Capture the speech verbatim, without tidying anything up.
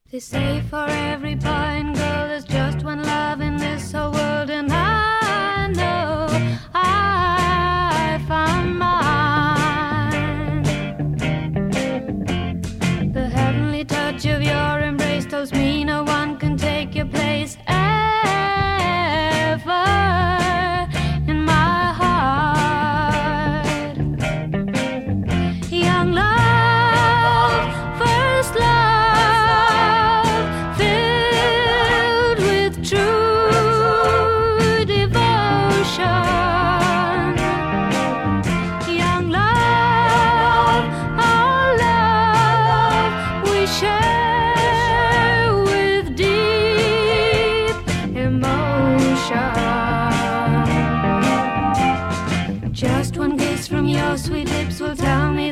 They say for every boy and girl there's just one love in this whole world, and I know I found mine. The heavenly touch of your embrace tells me no one can take your place ever in my heart. Young love, first love, just one kiss from your sweet lips will tell me